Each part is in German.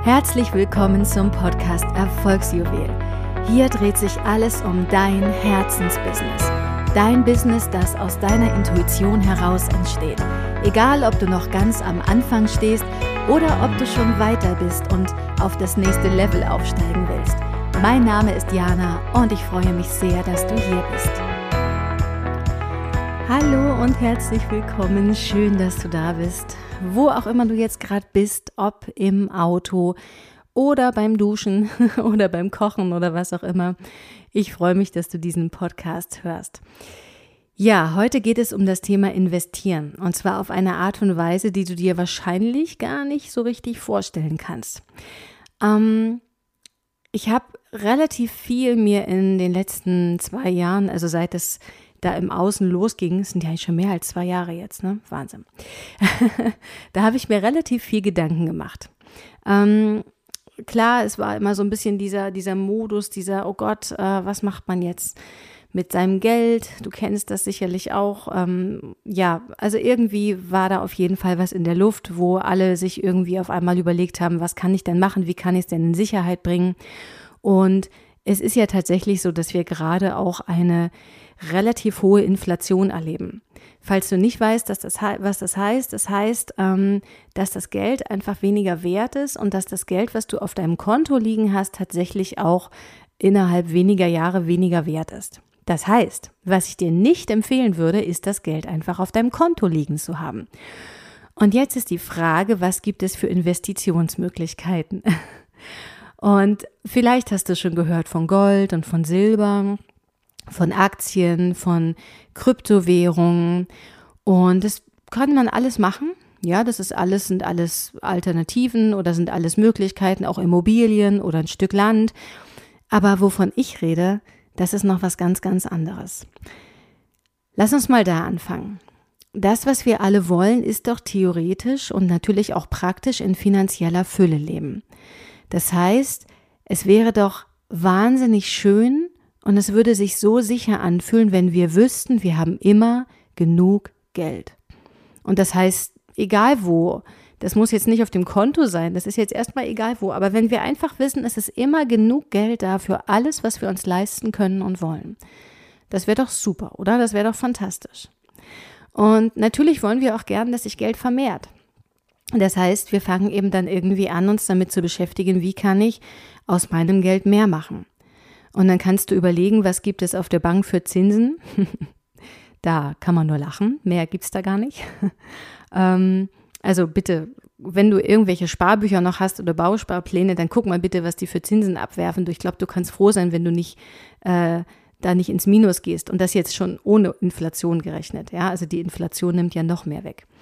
Herzlich willkommen zum Podcast Erfolgsjuwel. Hier dreht sich alles um dein Herzensbusiness. Dein Business, das aus deiner Intuition heraus entsteht. Egal, ob du noch ganz am Anfang stehst oder ob du schon weiter bist und auf das nächste Level aufsteigen willst. Mein Name ist Jana und ich freue mich sehr, dass du hier bist. Hallo und herzlich willkommen. Schön, dass du da bist. Wo auch immer du jetzt gerade bist, ob im Auto oder beim Duschen oder beim Kochen oder was auch immer. Ich freue mich, dass du diesen Podcast hörst. Ja, heute geht es um das Thema Investieren und zwar auf eine Art und Weise, die du dir wahrscheinlich gar nicht so richtig vorstellen kannst. Ich habe relativ viel mir in den letzten 2 Jahren, also seit es da im Außen losging, es sind ja schon mehr als 2 Jahre jetzt, ne? Wahnsinn. Da habe ich mir relativ viel Gedanken gemacht. Klar, es war immer so ein bisschen dieser Modus, oh Gott, was macht man jetzt mit seinem Geld? Du kennst das sicherlich auch. Also irgendwie war da auf jeden Fall was in der Luft, wo alle sich irgendwie auf einmal überlegt haben, was kann ich denn machen? Wie kann ich es denn in Sicherheit bringen? Und es ist ja tatsächlich so, dass wir gerade auch eine relativ hohe Inflation erleben. Falls du nicht weißt, was das heißt, dass das Geld einfach weniger wert ist und dass das Geld, was du auf deinem Konto liegen hast, tatsächlich auch innerhalb weniger Jahre weniger wert ist. Das heißt, was ich dir nicht empfehlen würde, ist das Geld einfach auf deinem Konto liegen zu haben. Und jetzt ist die Frage, was gibt es für Investitionsmöglichkeiten? Und vielleicht hast du schon gehört von Gold und von Silber, von Aktien, von Kryptowährungen und das kann man alles machen. Ja, sind alles Alternativen oder sind alles Möglichkeiten, auch Immobilien oder ein Stück Land. Aber wovon ich rede, das ist noch was ganz, ganz anderes. Lass uns mal da anfangen. Das, was wir alle wollen, ist doch theoretisch und natürlich auch praktisch in finanzieller Fülle leben. Das heißt, es wäre doch wahnsinnig schön, und es würde sich so sicher anfühlen, wenn wir wüssten, wir haben immer genug Geld. Und das heißt, egal wo, das muss jetzt nicht auf dem Konto sein, das ist jetzt erstmal egal wo, aber wenn wir einfach wissen, es ist immer genug Geld da für alles, was wir uns leisten können und wollen. Das wäre doch super, oder? Das wäre doch fantastisch. Und natürlich wollen wir auch gern, dass sich Geld vermehrt. Das heißt, wir fangen eben dann irgendwie an, uns damit zu beschäftigen, wie kann ich aus meinem Geld mehr machen. Und dann kannst du überlegen, was gibt es auf der Bank für Zinsen? Da kann man nur lachen, mehr gibt's da gar nicht. Also bitte, wenn du irgendwelche Sparbücher noch hast oder Bausparpläne, dann guck mal bitte, was die für Zinsen abwerfen. Ich glaube, du kannst froh sein, wenn du nicht da nicht ins Minus gehst. Und das jetzt schon ohne Inflation gerechnet. Ja, also die Inflation nimmt ja noch mehr weg.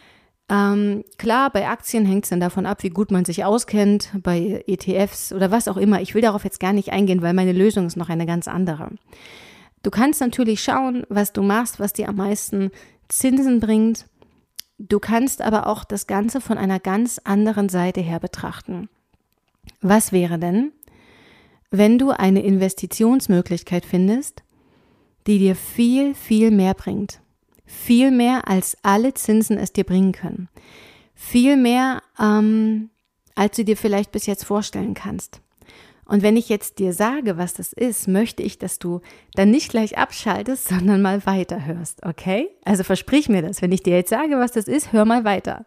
Klar, bei Aktien hängt es dann davon ab, wie gut man sich auskennt, bei ETFs oder was auch immer. Ich will darauf jetzt gar nicht eingehen, weil meine Lösung ist noch eine ganz andere. Du kannst natürlich schauen, was du machst, was dir am meisten Zinsen bringt. Du kannst aber auch das Ganze von einer ganz anderen Seite her betrachten. Was wäre denn, wenn du eine Investitionsmöglichkeit findest, die dir viel, viel mehr bringt? Viel mehr, als alle Zinsen es dir bringen können. Viel mehr, als du dir vielleicht bis jetzt vorstellen kannst. Und wenn ich jetzt dir sage, was das ist, möchte ich, dass du dann nicht gleich abschaltest, sondern mal weiterhörst, okay? Also versprich mir das. Wenn ich dir jetzt sage, was das ist, hör mal weiter.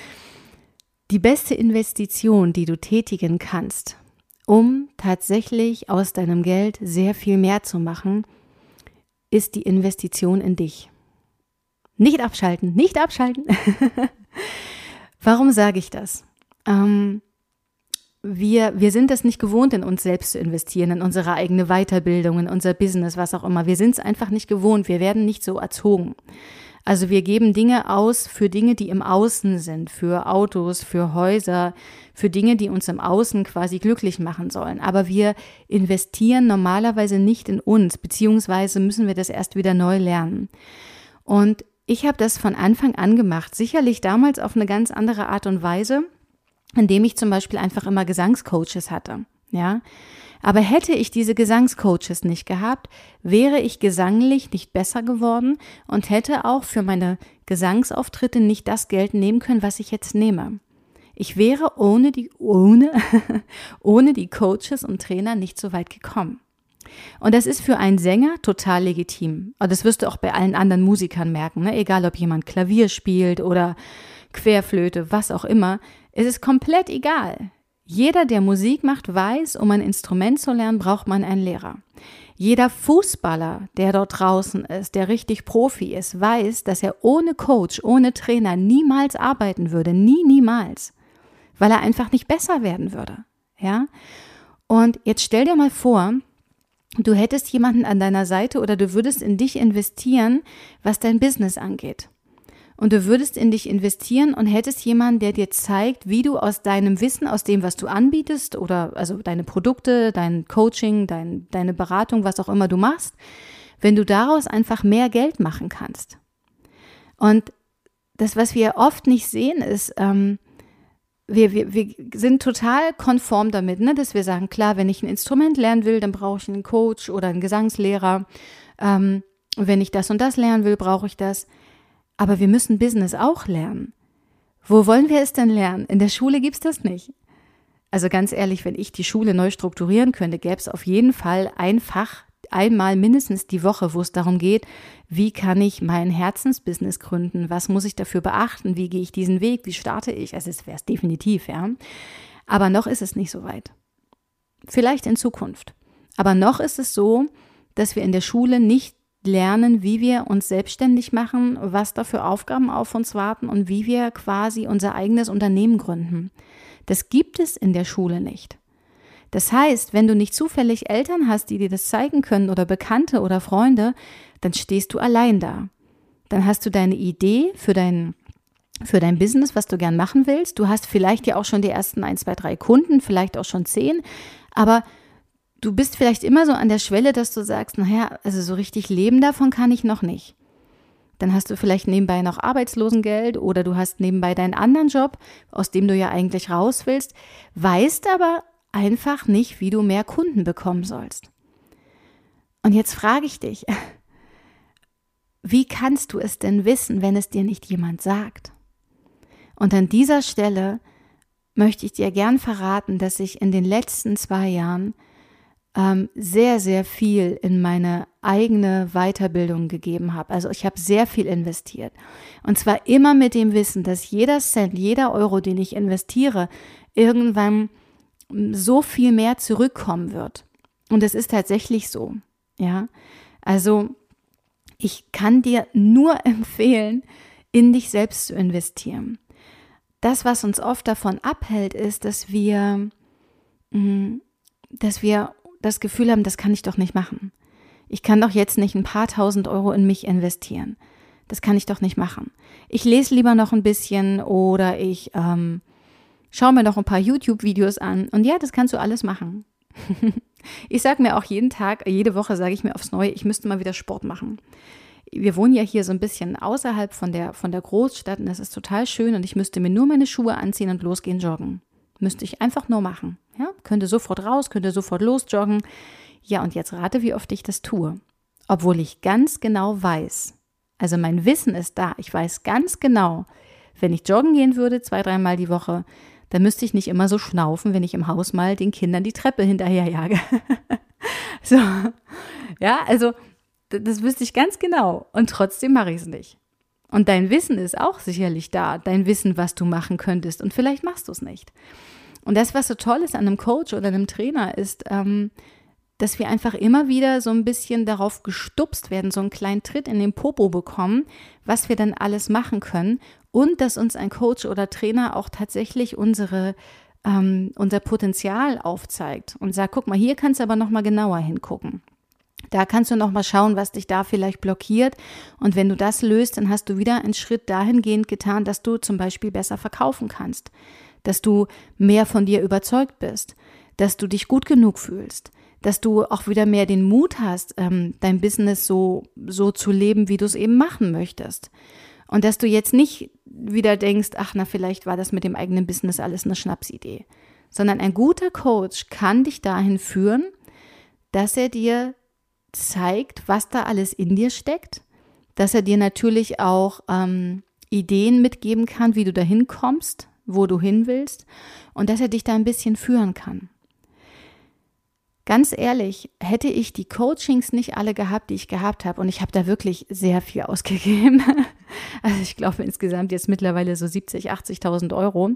Die beste Investition, die du tätigen kannst, um tatsächlich aus deinem Geld sehr viel mehr zu machen, ist die Investition in dich. Nicht abschalten. Warum sage ich das? Wir sind es nicht gewohnt, in uns selbst zu investieren, in unsere eigene Weiterbildung, in unser Business, was auch immer. Wir sind es einfach nicht gewohnt. Wir werden nicht so erzogen. Also wir geben Dinge aus für Dinge, die im Außen sind, für Autos, für Häuser, für Dinge, die uns im Außen quasi glücklich machen sollen. Aber wir investieren normalerweise nicht in uns, beziehungsweise müssen wir das erst wieder neu lernen. Und ich habe das von Anfang an gemacht, sicherlich damals auf eine ganz andere Art und Weise, indem ich zum Beispiel einfach immer Gesangscoaches hatte, ja. Aber hätte ich diese Gesangscoaches nicht gehabt, wäre ich gesanglich nicht besser geworden und hätte auch für meine Gesangsauftritte nicht das Geld nehmen können, was ich jetzt nehme. Ich wäre ohne die Coaches und Trainer nicht so weit gekommen. Und das ist für einen Sänger total legitim. Und das wirst du auch bei allen anderen Musikern merken, ne? Egal ob jemand Klavier spielt oder Querflöte, was auch immer. Es ist komplett egal. Jeder, der Musik macht, weiß, um ein Instrument zu lernen, braucht man einen Lehrer. Jeder Fußballer, der dort draußen ist, der richtig Profi ist, weiß, dass er ohne Coach, ohne Trainer niemals arbeiten würde. Niemals. Weil er einfach nicht besser werden würde. Ja? Und jetzt stell dir mal vor, du hättest jemanden an deiner Seite oder du würdest in dich investieren, was dein Business angeht. Und du würdest in dich investieren und hättest jemanden, der dir zeigt, wie du aus deinem Wissen, aus dem, was du anbietest oder also deine Produkte, dein Coaching, deine Beratung, was auch immer du machst, wenn du daraus einfach mehr Geld machen kannst. Und das, was wir oft nicht sehen, ist, wir sind total konform damit, ne, dass wir sagen, klar, wenn ich ein Instrument lernen will, dann brauche ich einen Coach oder einen Gesangslehrer. Wenn ich das und das lernen will, brauche ich das. Aber wir müssen Business auch lernen. Wo wollen wir es denn lernen? In der Schule gibt's das nicht. Also ganz ehrlich, wenn ich die Schule neu strukturieren könnte, gäbe es auf jeden Fall ein Fach, einmal mindestens die Woche, wo es darum geht, wie kann ich mein Herzensbusiness gründen? Was muss ich dafür beachten? Wie gehe ich diesen Weg? Wie starte ich? Also es wäre es definitiv, ja. Aber noch ist es nicht so weit. Vielleicht in Zukunft. Aber noch ist es so, dass wir in der Schule nicht lernen, wie wir uns selbstständig machen, was da für Aufgaben auf uns warten und wie wir quasi unser eigenes Unternehmen gründen. Das gibt es in der Schule nicht. Das heißt, wenn du nicht zufällig Eltern hast, die dir das zeigen können oder Bekannte oder Freunde, dann stehst du allein da. Dann hast du deine Idee für dein Business, was du gern machen willst. Du hast vielleicht ja auch schon die ersten 1, 2, 3 Kunden, vielleicht auch schon 10, aber du bist vielleicht immer so an der Schwelle, dass du sagst, naja, also so richtig leben davon kann ich noch nicht. Dann hast du vielleicht nebenbei noch Arbeitslosengeld oder du hast nebenbei deinen anderen Job, aus dem du ja eigentlich raus willst, weißt aber einfach nicht, wie du mehr Kunden bekommen sollst. Und jetzt frage ich dich, wie kannst du es denn wissen, wenn es dir nicht jemand sagt? Und an dieser Stelle möchte ich dir gern verraten, dass ich in den letzten 2 Jahren sehr, sehr viel in meine eigene Weiterbildung gegeben habe. Also ich habe sehr viel investiert. Und zwar immer mit dem Wissen, dass jeder Cent, jeder Euro, den ich investiere, irgendwann so viel mehr zurückkommen wird. Und es ist tatsächlich so. Ja, also ich kann dir nur empfehlen, in dich selbst zu investieren. Das, was uns oft davon abhält, ist, dass wir das Gefühl haben, das kann ich doch nicht machen. Ich kann doch jetzt nicht ein paar tausend Euro in mich investieren. Das kann ich doch nicht machen. Ich lese lieber noch ein bisschen oder ich schaue mir noch ein paar YouTube-Videos an. Und ja, das kannst du alles machen. Ich sage mir auch jede Woche sage ich mir aufs Neue, ich müsste mal wieder Sport machen. Wir wohnen ja hier so ein bisschen außerhalb von der Großstadt und das ist total schön und ich müsste mir nur meine Schuhe anziehen und losgehen joggen. Müsste ich einfach nur machen. Ja? Könnte sofort raus, könnte sofort losjoggen. Ja, und jetzt rate, wie oft ich das tue. Obwohl ich ganz genau weiß, also mein Wissen ist da, ich weiß ganz genau, wenn ich joggen gehen würde, 2, 3 Mal die Woche, dann müsste ich nicht immer so schnaufen, wenn ich im Haus mal den Kindern die Treppe hinterherjage. So, ja, also das wüsste ich ganz genau und trotzdem mache ich es nicht. Und dein Wissen ist auch sicherlich da, dein Wissen, was du machen könntest und vielleicht machst du es nicht. Und das, was so toll ist an einem Coach oder einem Trainer, ist, dass wir einfach immer wieder so ein bisschen darauf gestupst werden, so einen kleinen Tritt in den Popo bekommen, was wir dann alles machen können und dass uns ein Coach oder Trainer auch tatsächlich unser Potenzial aufzeigt und sagt, guck mal, hier kannst du aber noch mal genauer hingucken. Da kannst du noch mal schauen, was dich da vielleicht blockiert und wenn du das löst, dann hast du wieder einen Schritt dahingehend getan, dass du zum Beispiel besser verkaufen kannst, dass du mehr von dir überzeugt bist, dass du dich gut genug fühlst, dass du auch wieder mehr den Mut hast, dein Business so zu leben, wie du es eben machen möchtest. Und dass du jetzt nicht wieder denkst, ach na, vielleicht war das mit dem eigenen Business alles eine Schnapsidee, sondern ein guter Coach kann dich dahin führen, dass er dir zeigt, was da alles in dir steckt, dass er dir natürlich auch Ideen mitgeben kann, wie du dahin kommst, wo du hin willst und dass er dich da ein bisschen führen kann. Ganz ehrlich, hätte ich die Coachings nicht alle gehabt, die ich gehabt habe, und ich habe da wirklich sehr viel ausgegeben, also ich glaube insgesamt jetzt mittlerweile so 70.000, 80.000 Euro,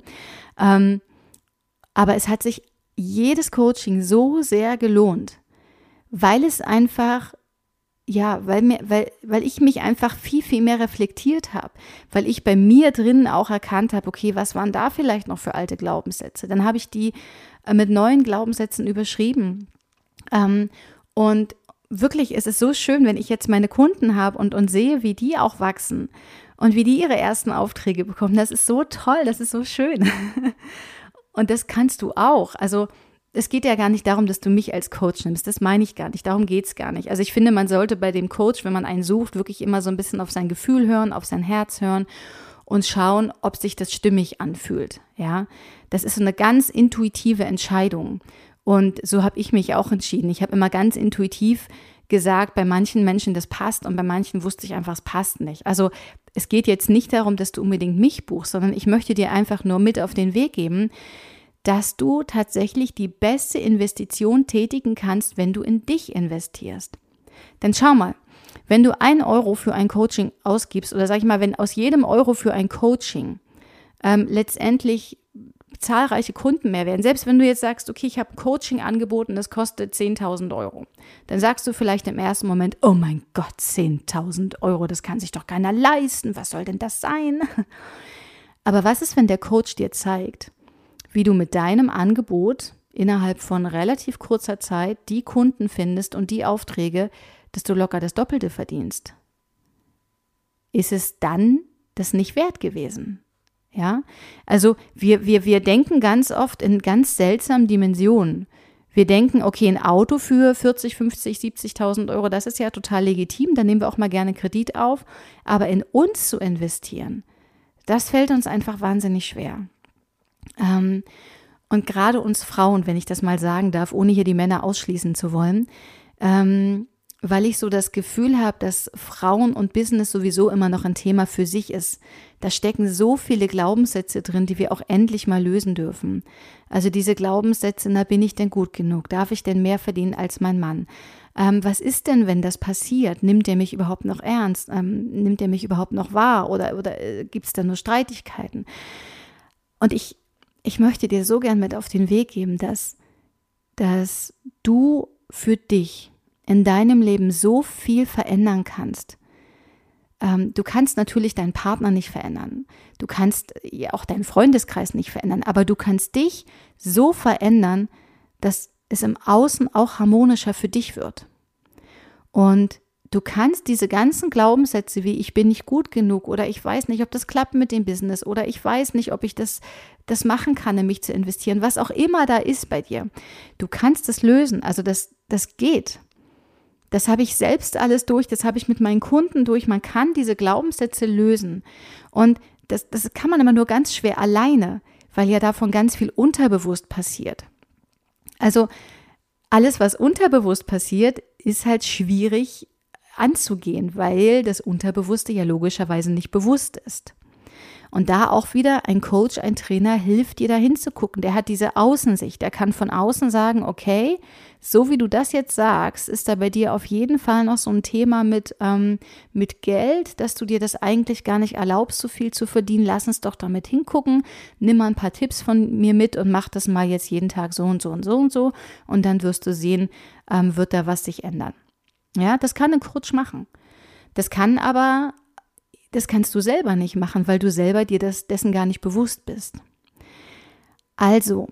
aber es hat sich jedes Coaching so sehr gelohnt, weil es einfach, weil ich mich einfach viel, viel mehr reflektiert habe, weil ich bei mir drinnen auch erkannt habe, okay, was waren da vielleicht noch für alte Glaubenssätze? Dann habe ich die mit neuen Glaubenssätzen überschrieben. Und wirklich ist es so schön, wenn ich jetzt meine Kunden habe und sehe, wie die auch wachsen und wie die ihre ersten Aufträge bekommen. Das ist so toll, das ist so schön. Und das kannst du auch. Also es geht ja gar nicht darum, dass du mich als Coach nimmst. Das meine ich gar nicht. Darum geht es gar nicht. Also ich finde, man sollte bei dem Coach, wenn man einen sucht, wirklich immer so ein bisschen auf sein Gefühl hören, auf sein Herz hören und schauen, ob sich das stimmig anfühlt. Ja, das ist so eine ganz intuitive Entscheidung. Und so habe ich mich auch entschieden. Ich habe immer ganz intuitiv gesagt, bei manchen Menschen das passt und bei manchen wusste ich einfach, es passt nicht. Also es geht jetzt nicht darum, dass du unbedingt mich buchst, sondern ich möchte dir einfach nur mit auf den Weg geben, dass du tatsächlich die beste Investition tätigen kannst, wenn du in dich investierst. Denn schau mal, wenn du 1 Euro für ein Coaching ausgibst oder sag ich mal, wenn aus jedem Euro für ein Coaching letztendlich zahlreiche Kunden mehr werden. Selbst wenn du jetzt sagst, okay, ich habe ein Coaching angeboten, das kostet 10.000 Euro. Dann sagst du vielleicht im ersten Moment, oh mein Gott, 10.000 Euro, das kann sich doch keiner leisten. Was soll denn das sein? Aber was ist, wenn der Coach dir zeigt, wie du mit deinem Angebot innerhalb von relativ kurzer Zeit die Kunden findest und die Aufträge, dass du locker das Doppelte verdienst? Ist es dann das nicht wert gewesen? Ja, also wir denken ganz oft in ganz seltsamen Dimensionen. Wir denken, okay, ein Auto für 40, 50, 70.000 Euro, das ist ja total legitim, da nehmen wir auch mal gerne Kredit auf. Aber in uns zu investieren, das fällt uns einfach wahnsinnig schwer. Und gerade uns Frauen, wenn ich das mal sagen darf, ohne hier die Männer ausschließen zu wollen, weil ich so das Gefühl habe, dass Frauen und Business sowieso immer noch ein Thema für sich ist. Da stecken so viele Glaubenssätze drin, die wir auch endlich mal lösen dürfen. Also diese Glaubenssätze, na, bin ich denn gut genug? Darf ich denn mehr verdienen als mein Mann? Was ist denn, wenn das passiert? Nimmt er mich überhaupt noch ernst? Nimmt er mich überhaupt noch wahr? Oder gibt es da nur Streitigkeiten? Und ich möchte dir so gern mit auf den Weg geben, dass du für dich in deinem Leben so viel verändern kannst. Du kannst natürlich deinen Partner nicht verändern. Du kannst ja auch deinen Freundeskreis nicht verändern. Aber du kannst dich so verändern, dass es im Außen auch harmonischer für dich wird. Und du kannst diese ganzen Glaubenssätze wie ich bin nicht gut genug oder ich weiß nicht, ob das klappt mit dem Business oder ich weiß nicht, ob ich das machen kann, in mich zu investieren, was auch immer da ist bei dir. Du kannst es lösen. Also das geht. Das habe ich selbst alles durch, das habe ich mit meinen Kunden durch. Man kann diese Glaubenssätze lösen. Und das kann man immer nur ganz schwer alleine, weil ja davon ganz viel unterbewusst passiert. Also alles, was unterbewusst passiert, ist halt schwierig anzugehen, weil das Unterbewusste ja logischerweise nicht bewusst ist. Und da auch wieder ein Coach, ein Trainer hilft dir da hinzugucken. Der hat diese Außensicht. Der kann von außen sagen, okay, so wie du das jetzt sagst, ist da bei dir auf jeden Fall noch so ein Thema mit Geld, dass du dir das eigentlich gar nicht erlaubst, so viel zu verdienen. Lass uns doch damit hingucken. Nimm mal ein paar Tipps von mir mit und mach das mal jetzt jeden Tag so und so und so und so. Und dann wirst du sehen, wird da was sich ändern. Ja, das kann ein Coach machen. Das kannst du selber nicht machen, weil du selber dir dessen gar nicht bewusst bist. Also,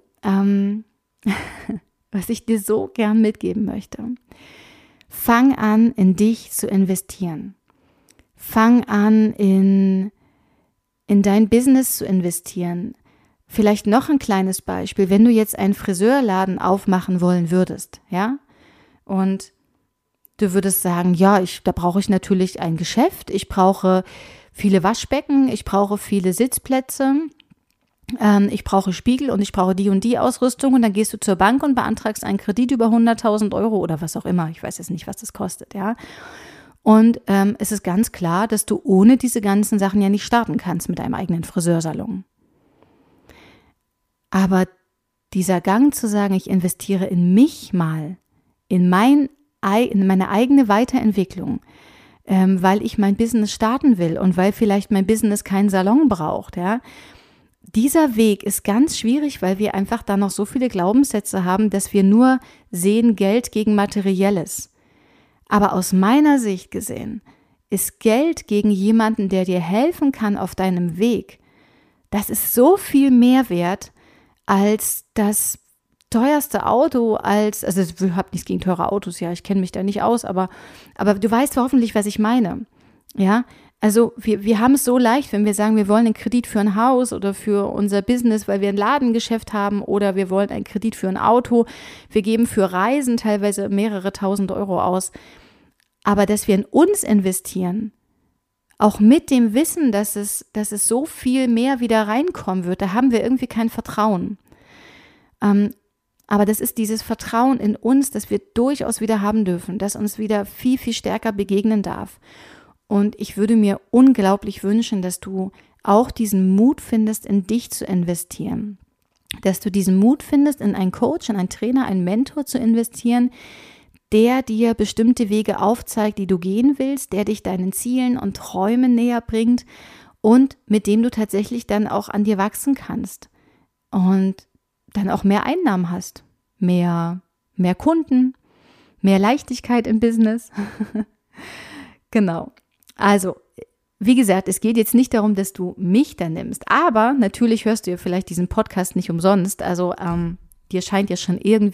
was ich dir so gern mitgeben möchte, fang an, in dich zu investieren. Fang an, in dein Business zu investieren. Vielleicht noch ein kleines Beispiel, wenn du jetzt einen Friseurladen aufmachen wollen würdest, ja, und du würdest sagen, ja, da brauche ich natürlich ein Geschäft, ich brauche viele Waschbecken, ich brauche viele Sitzplätze, ich brauche Spiegel und ich brauche die und die Ausrüstung und dann gehst du zur Bank und beantragst einen Kredit über 100.000 Euro oder was auch immer, ich weiß jetzt nicht, was das kostet, ja. Und es ist ganz klar, dass du ohne diese ganzen Sachen ja nicht starten kannst mit deinem eigenen Friseursalon. Aber dieser Gang zu sagen, ich investiere in mich mal, in meine eigene Weiterentwicklung, weil ich mein Business starten will und weil vielleicht mein Business keinen Salon braucht, ja. Dieser Weg ist ganz schwierig, weil wir einfach da noch so viele Glaubenssätze haben, dass wir nur sehen Geld gegen Materielles. Aber aus meiner Sicht gesehen ist Geld gegen jemanden, der dir helfen kann auf deinem Weg, das ist so viel mehr wert als das teuerste Auto, also ich habe nichts gegen teure Autos, ja, ich kenne mich da nicht aus, aber du weißt hoffentlich, was ich meine, ja. Also wir haben es so leicht, wenn wir sagen, wir wollen einen Kredit für ein Haus oder für unser Business, weil wir ein Ladengeschäft haben, oder wir wollen einen Kredit für ein Auto. Wir geben für Reisen teilweise mehrere tausend Euro aus. Aber dass wir in uns investieren, auch mit dem Wissen, dass es so viel mehr wieder reinkommen wird, da haben wir irgendwie kein Vertrauen. Aber das ist dieses Vertrauen in uns, das wir durchaus wieder haben dürfen, das uns wieder viel, viel stärker begegnen darf. Und ich würde mir unglaublich wünschen, dass du auch diesen Mut findest, in dich zu investieren. Dass du diesen Mut findest, in einen Coach, in einen Trainer, einen Mentor zu investieren, der dir bestimmte Wege aufzeigt, die du gehen willst, der dich deinen Zielen und Träumen näher bringt und mit dem du tatsächlich dann auch an dir wachsen kannst und dann auch mehr Einnahmen hast, mehr Kunden, mehr Leichtigkeit im Business. Genau. Also, wie gesagt, es geht jetzt nicht darum, dass du mich da nimmst, aber natürlich hörst du ja vielleicht diesen Podcast nicht umsonst, also dir scheint da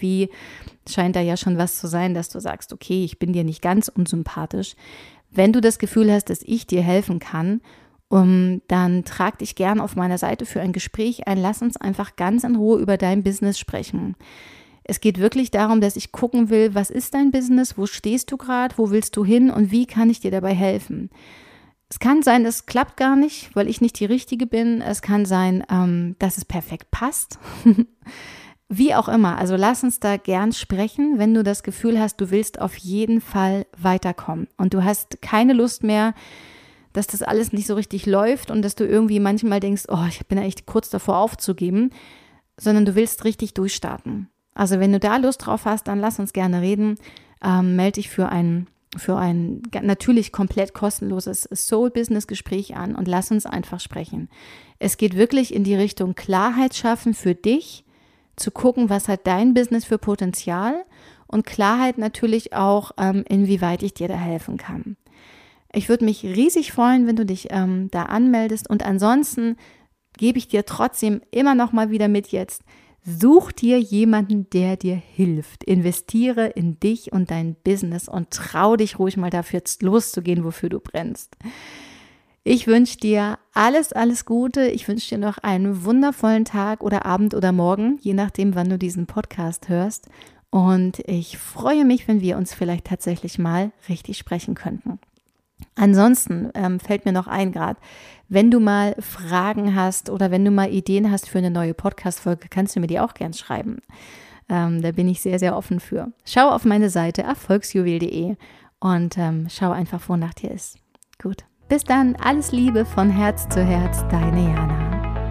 ja schon was zu sein, dass du sagst, okay, ich bin dir nicht ganz unsympathisch. Wenn du das Gefühl hast, dass ich dir helfen kann, dann trag dich gern auf meiner Seite für ein Gespräch ein, lass uns einfach ganz in Ruhe über dein Business sprechen. Es geht wirklich darum, dass ich gucken will, was ist dein Business, wo stehst du gerade, wo willst du hin und wie kann ich dir dabei helfen. Es kann sein, es klappt gar nicht, weil ich nicht die Richtige bin. Es kann sein, dass es perfekt passt. Wie auch immer, also lass uns da gern sprechen, wenn du das Gefühl hast, du willst auf jeden Fall weiterkommen und du hast keine Lust mehr, dass das alles nicht so richtig läuft und dass du irgendwie manchmal denkst, oh, ich bin ja echt kurz davor aufzugeben, sondern du willst richtig durchstarten. Also wenn du da Lust drauf hast, dann lass uns gerne reden. Melde dich für ein natürlich komplett kostenloses Soul-Business-Gespräch an und lass uns einfach sprechen. Es geht wirklich in die Richtung Klarheit schaffen für dich, zu gucken, was hat dein Business für Potenzial und Klarheit natürlich auch, inwieweit ich dir da helfen kann. Ich würde mich riesig freuen, wenn du dich da anmeldest und ansonsten gebe ich dir trotzdem immer noch mal wieder mit jetzt, such dir jemanden, der dir hilft. Investiere in dich und dein Business und trau dich ruhig mal dafür loszugehen, wofür du brennst. Ich wünsche dir alles, alles Gute. Ich wünsche dir noch einen wundervollen Tag oder Abend oder Morgen, je nachdem, wann du diesen Podcast hörst. Und ich freue mich, wenn wir uns vielleicht tatsächlich mal richtig sprechen könnten. Ansonsten fällt mir noch ein gerade, wenn du mal Fragen hast oder wenn du mal Ideen hast für eine neue Podcast-Folge, kannst du mir die auch gern schreiben. Da bin ich sehr, sehr offen für. Schau auf meine Seite erfolgsjuwel.de und schau einfach, wonach dir ist. Gut, bis dann, alles Liebe von Herz zu Herz, deine Jana.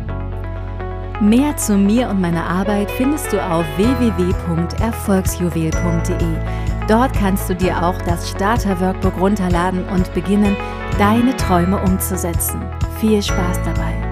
Mehr zu mir und meiner Arbeit findest du auf www.erfolgsjuwel.de. Dort kannst du dir auch das Starter-Workbook runterladen und beginnen, deine Träume umzusetzen. Viel Spaß dabei!